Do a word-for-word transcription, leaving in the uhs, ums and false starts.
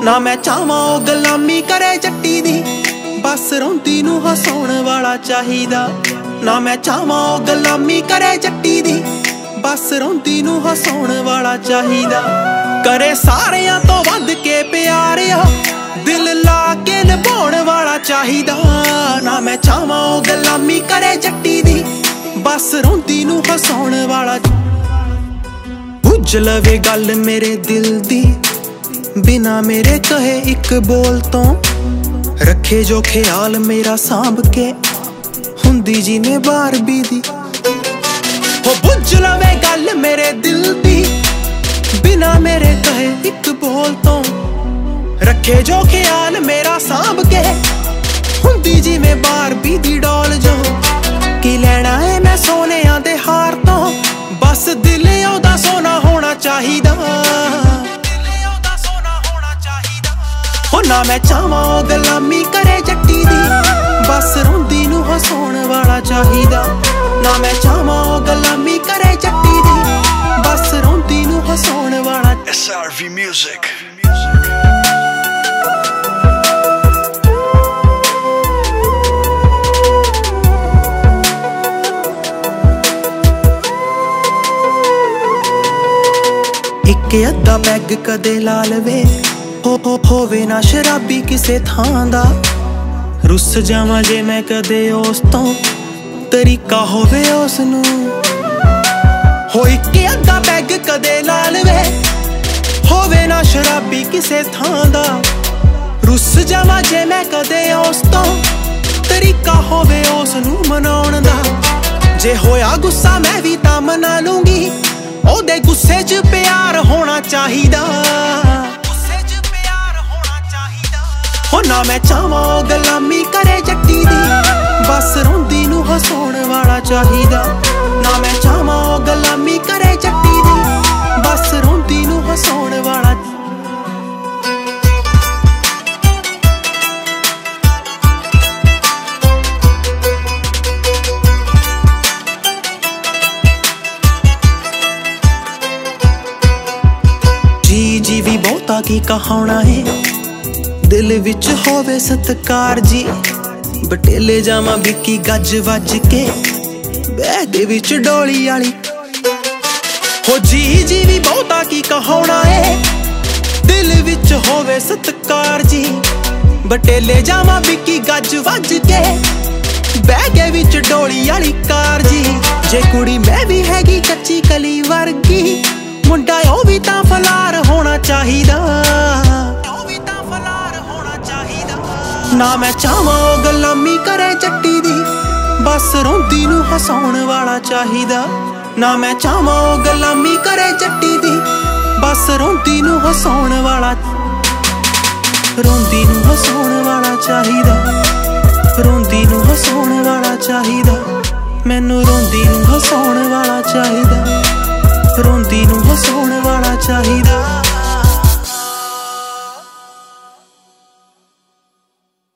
ਨਾ ਮੈਂ ਚਾਹਵਾਂ ਉਹ ਗੁਲਾਮੀ ਕਰੇ ਜੱਟੀ ਦੀ, ਬਸ ਰੋਂਦੀ ਨੂੰ ਹਸਾਉਣ ਵਾਲਾ ਚਾਹੀਦਾ। ਨਾ ਮੈਂ ਚਾਹਵਾਂ ਉਹ ਗੁਲਾਮੀ ਕਰੇ ਜੱਟੀ ਦੀ, ਬਸ ਰੋਂਦੀ ਨੂੰ ਹਸਾਉਣ ਵਾਲਾ ਚਾਹੀਦਾ। ਕਰੇ ਸਾਰਿਆਂ ਤੋਂ ਵੱਧ ਕੇ ਪਿਆਰ ਆ, ਦਿਲ ਲਾ ਕੇ ਨਿਭਾਉਣ ਵਾਲਾ ਚਾਹੀਦਾ। ਨਾ ਮੈਂ ਚਾਹਵਾਂ ਉਹ ਗੁਲਾਮੀ ਕਰੇ ਜੱਟੀ ਦੀ, ਬਸ ਰੋਂਦੀ ਨੂੰ ਹਸਾਉਣ ਵਾਲਾ। ਬੁੱਝ ਲਵੇ ਗੱਲ ਮੇਰੇ ਦਿਲ ਦੀ, ਬਿਨਾ ਮੇਰੇ ਕਹੇ ਇੱਕ ਬੋਲ ਤੋਂ, ਰੱਖੇ ਜੋ ਖਿਆਲ ਮੇਰਾ ਸਾਂਭ ਕੇ, ਹੁੰਦੀ ਜਿਵੇਂ ਬਾਰਬੀ ਦੀ। ਹੋ ਬੁੱਝ ਲਵੇ ਗੱਲ ਮੇਰੇ ਦਿਲ ਦੀ, ਬਿਨਾ ਮੇਰੇ ਕਹੇ ਇੱਕ ਬੋਲ ਤੋਂ, ਰੱਖੇ ਜੋ ਖਿਆਲ ਮੇਰਾ ਸਾਂਭ ਕੇ, ਹੁੰਦੀ ਜਿਵੇਂ ਬਾਰਬੀ ਦੀ ਡੋਲ ਜੋ। ਕੀ ਲੈਣਾ ਏ ਮੈਂ ਸੋਨਿਆਂ ਦੇ ਹਾਰ ਤੋਂ, ਬਸ ਦਿਲ ਉਹਦਾ ਸੋਨਾ ਹੋਣਾ ਚਾਹੀਦਾ। ਹੋ ਨਾ ਮੈਂ ਚਾਹਵਾਂ ਉਹ ਗੁਲਾਮੀ ਕਰੇ ਜੱਟੀ ਦੀ, ਬਸ ਰੋਂਦੀ ਨੂੰ ਹਸਾਉਣ ਵਾਲਾ ਚਾਹੀਦਾ। ਨਾ ਮੈਂ ਚਾਹਵਾਂ ਉਹ ਗੁਲਾਮੀ ਕਰੇ ਜੱਟੀ ਦੀ, ਬਸ ਰੋਂਦੀ ਨੂੰ ਹਸਾਉਣ ਵਾਲਾ। S R V Music। ਇੱਕ ਅੱਧਾ ਪੈਗ ਕਦੇ ਲਾ ਲਵੇ, ਹੋ ਹੋ ਹੋਵੇ ਨਾ ਸ਼ਰਾਬੀ ਕਿਸੇ ਥਾਂ ਦਾ। ਰੁੱਸ ਜਾਵਾਂ ਜੇ ਮੈਂ ਕਦੇ ਉਸ ਤੋਂ, ਤਰੀਕਾ ਹੋਵੇ ਉਸ ਨੂੰ। ਹੋ ਇੱਕ ਅੱਧਾ ਪੈਗ ਕਦੇ ਲਾ ਲਵੇ, ਹੋਵੇ ਨਾ ਸ਼ਰਾਬੀ ਕਿਸੇ ਥਾਂ ਦਾ। ਰੁੱਸ ਜਾਵਾਂ ਜੇ ਮੈਂ ਕਦੇ ਉਸ ਤੋਂ, ਤਰੀਕਾ ਹੋਵੇ ਉਸ ਨੂੰ ਮਨਾਉਣ ਦਾ। ਜੇ ਹੋਇਆ ਗੁੱਸਾ ਮੈਂ ਵੀ ਤਾਂ ਮਨਾ ਲੂੰਗੀ, ਉਹਦੇ ਗੁੱਸੇ 'ਚ ਪਿਆਰ ਹੋਣਾ ਚਾਹੀਦਾ। ਹੋ ਨਾ ਮੈਂ ਚਾਹਵਾਂ ਉਹ ਗੁਲਾਮੀ ਕਰੇ ਜੱਟੀ ਦੀ, ਬਸ ਰੋਂਦੀ ਨੂੰ ਹਸਾਉਣ ਵਾਲਾ ਚਾਹੀਦਾ। ਨਾ ਮੈਂ ਚਾਹਵਾਂ ਉਹ ਗੁਲਾਮੀ ਕਰੇ ਜੱਟੀ ਦੀ, ਬਸ ਰੋਂਦੀ ਨੂੰ ਹਸਾਉਣ ਵਾਲਾ। ਜੀ ਜੀ ਵੀ ਬਹੁਤਾ ਕੀ ਕਹਾਉਣਾ ਏ, ਦਿਲ ਵਿੱਚ ਹੋਵੇ ਸਤਿਕਾਰ ਜੀ। ਬਟੇਲੇ ਜਾਵਾਂ ਵਿੱਕੀ ਗੱਜ ਵੱਜ ਕੇ, ਬੈਗ ਵਿੱਚ ਡੋਲੀ ਵਾਲੀ। ਹੋ ਜੀ ਜੀ ਵੀ ਬਹੁਤਾ ਕੀ ਕਹਾਉਣਾ ਏ, ਦਿਲ ਵਿੱਚ ਹੋਵੇ ਸਤਿਕਾਰ ਜੀ। ਬਟੇਲੇ ਜਾਵਾਂ ਵਿੱਕੀ ਗੱਜ ਵੱਜ ਕੇ, ਬੈਗ ਵਿੱਚ ਡੋਲੀ ਵਾਲੀ ਕਾਰ ਜੀ। ਜੇ ਕੁੜੀ ਮੈਂ ਵੀ ਹੈਗੀ ਕੱਚੀ ਕਲੀ ਵਰਗੀ, ਮੁੰਡਾ ਉਹ ਵੀ ਤਾਂ ਫਲਾਰ ਹੋਣਾ ਚਾਹੀਦਾ। ਨਾ ਮੈਂ ਚਾਹਵਾਂ ਉਹ ਗੁਲਾਮੀ ਕਰੇ ਜੱਟੀ ਦੀ, ਬਸ ਰੋਂਦੀ ਨੂੰ ਹਸਾਉਣ ਵਾਲਾ ਚਾਹੀਦਾ। ਨਾ ਮੈਂ ਚਾਹਵਾਂ ਉਹ ਗੁਲਾਮੀ ਕਰੇ ਜੱਟੀ ਦੀ, ਬਸ ਰੋਂਦੀ ਨੂੰ ਹਸਾਉਣ ਵਾਲਾ। ਰੋਂਦੀ ਨੂੰ ਹਸਾਉਣ ਵਾਲਾ ਚਾਹੀਦਾ, ਰੋਂਦੀ ਨੂੰ ਹਸਾਉਣ ਵਾਲਾ ਚਾਹੀਦਾ। ਮੈਨੂੰ ਰੋਂਦੀ ਨੂੰ ਹਸਾਉਣ ਵਾਲਾ ਚਾਹੀਦਾ, ਰੋਂਦੀ ਨੂੰ ਹਸਾਉਣ ਵਾਲਾ ਚਾਹੀਦਾ।